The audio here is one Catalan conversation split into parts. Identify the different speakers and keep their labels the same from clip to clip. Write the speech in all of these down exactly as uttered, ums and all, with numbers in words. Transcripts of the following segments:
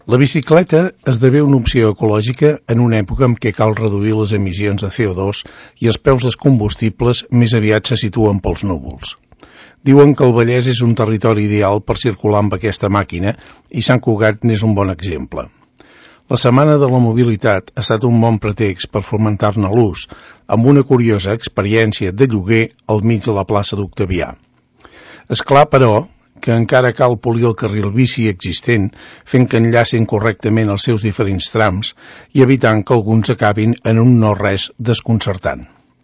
Speaker 1: La bicicleta esdevé una opció ecològica en una època en què cal reduir les emissions de C O dos i els preus dels combustibles més aviat se situen pels núvols. Diuen que el Vallès és un territori ideal per circular amb aquesta màquina i Sant Cugat n'és un bon exemple. La Setmana de la Mobilitat ha estat un bon pretext per fomentar-ne l'ús, amb una curiosa experiència de lloguer al mig de la plaça d'Octavià. És clar, però, que encara cal polir el carril bici existent, fent que enllacin correctament els seus diferents trams i evitant que alguns acabin en un no-res desconcertant.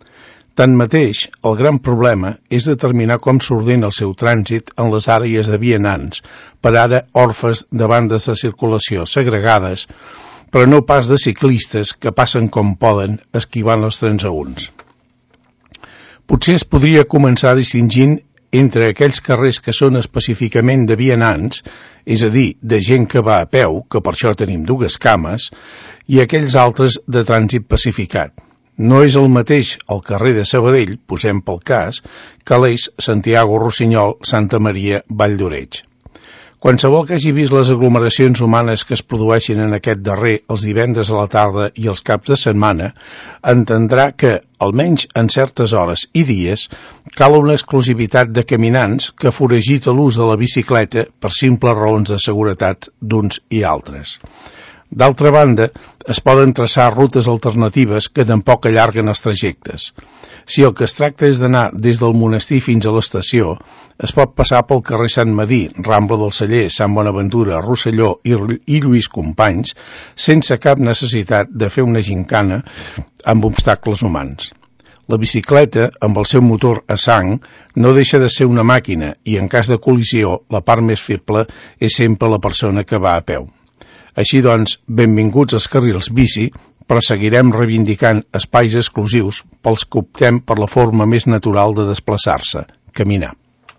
Speaker 1: Tanmateix, el gran problema és determinar com s'ordena el seu trànsit en les àrees de vianants, per ara orfes de bandes de circulació segregades, però no pas de ciclistes que passen com poden esquivant els transeünts. Potser es podria començar distingint entre aquells carrers que són específicament de vianants, és a dir, de gent que va a peu, que per això tenim dues cames, i aquells altres de trànsit pacificat. No és el mateix el carrer de Sabadell, posem pel cas, que l'eix Santiago-Rossinyol, Santa Maria, Vall d'Oreig. Qualsevol que hagi vist les aglomeracions humanes que es produeixen en aquest darrer els divendres a la tarda i els caps de setmana, entendrà que, almenys en certes hores i dies, cal una exclusivitat de caminants que foragita l'ús de la bicicleta per simples raons de seguretat d'uns i altres. D'altra banda, es poden traçar rutes alternatives que tampoc allarguen els trajectes. Si el que es tracta és d'anar des del monestir fins a l'estació, es pot passar pel carrer Sant Madí, Rambla del Celler, Sant Bonaventura, Rosselló i, i Lluís Companys, sense cap necessitat de fer una gincana amb obstacles humans. La bicicleta, amb el seu motor a sang, no deixa de ser una màquina i, en cas de col·lisió, la part més feble és sempre la persona que va a peu. Així doncs, benvinguts als carrils bici, però seguirem reivindicant espais exclusius pels que optem per la forma més natural de desplaçar-se, caminar.